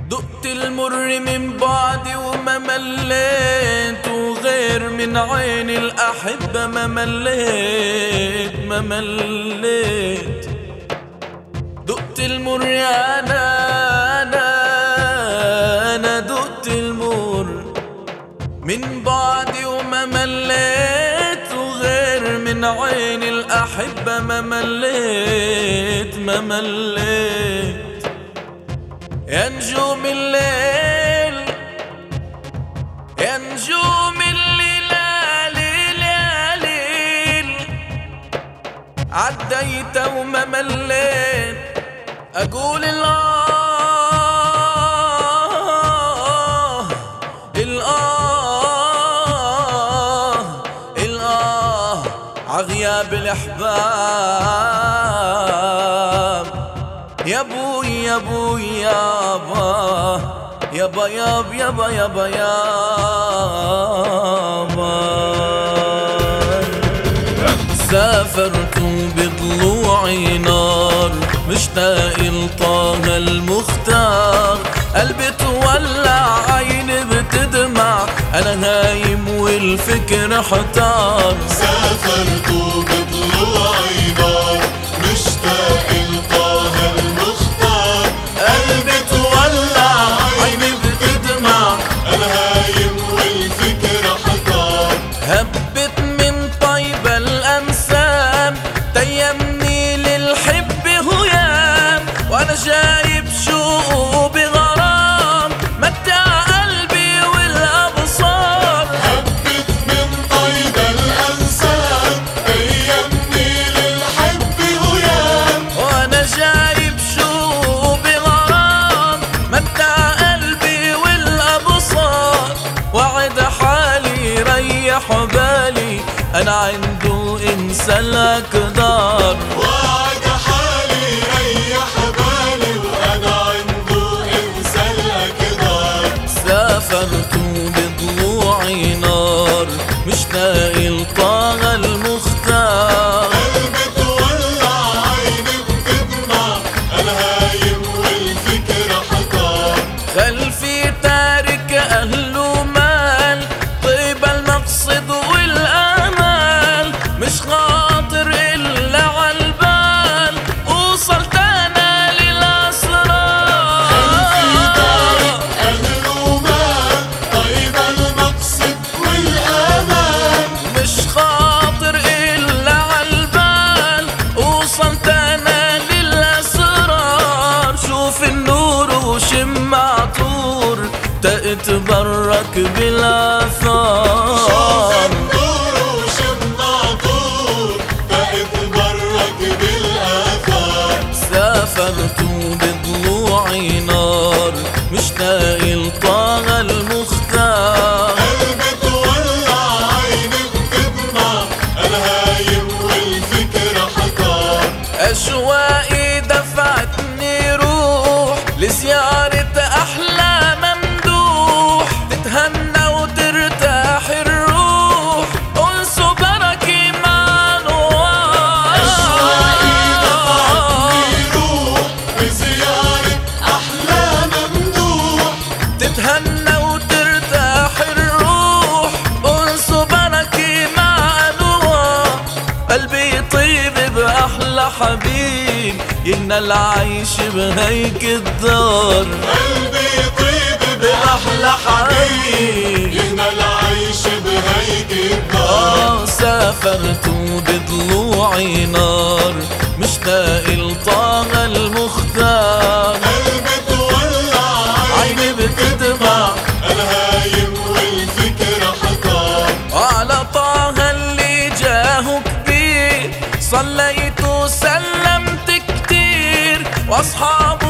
دقت المر من بعدي وما مليت، وغير من عين الأحبة ما مليت. دقت المر أنا دقت المر من بعدي وما مليت، وغير من عين الأحبة ما مليت. يا نجوم الليل يا نجوم الليل عديت وما مليت. أقول الآه عغياب الأحباب. يا بوي يا بوي يابا يابا يابا يابا يابا يابا. سافرت بضلوعي نار، مشتاق لطه المختار. قلبي تولع عيني بتدمع، أنا هايم والفكر حتار. سافرت بضلوعي نار، مشتاق لطه المختار. قلبي تولع عيني بتدمع، أنا هايم والفكر حتار. هبت من طيبة الأنسام، تيمني للحب هيام. وأنا جايب شوق بغرام، متع قلبي والأبصار. هبت من طيب الأنسام، تيمني للحب هيام. وأنا جايب شوق بغرام، متع قلبي والأبصار. وعد حالي ريح بالي، أنا عنده إنسى الأقدار. وعد حالي ريح بالي، وأنا عنده إنسى الأقدار. سافرت بضلوعي نار، مشتاق لطه المختار. قلبي تولع عيني بتدمع، أنا هايم والفكر حتار. خلفي تارك أهل ومال، طيب المقصد والآمال. مش خاطر إلا عالبال، وصلت أنا للأسرار. خلفي تارك أهل ومال، طيب المقصد والآمال. مش خاطر إلا عالبال، وصلت أنا للأسرار. شوف النور وشم عطور، تتبرك بالآثار. شوف النور وشم عطور، تتبرك بالآثار. سافرت بضلوعي نار، مشتاق لطه المختار. قلبي تولع عيني بتدمع، أنا هايم والفكر حتار. أشواقي دفعتني روح لزيارة أحلى ممدوح. تتهنى وترتاح الروح، أنس بركي مع نوار. أشواقي دفعتني روح بزيارة أحلى ممدوح. تتهنى وترتاح الروح، أنس بركي مع نوار. قلبي طيب بأحلى حبيب، يهنى العيش بهيك الدار. قلبي طيب بأحلى حبيب، يهنى العيش بهيك الدار. سافرت بضلوعي نار، مشتاق لطه المختار. قلبي تولع عيني بتدمع، أنا هايم والفكر حتار. على طه اللي جاه كبير، صليت وسلمت كتير. واصحابه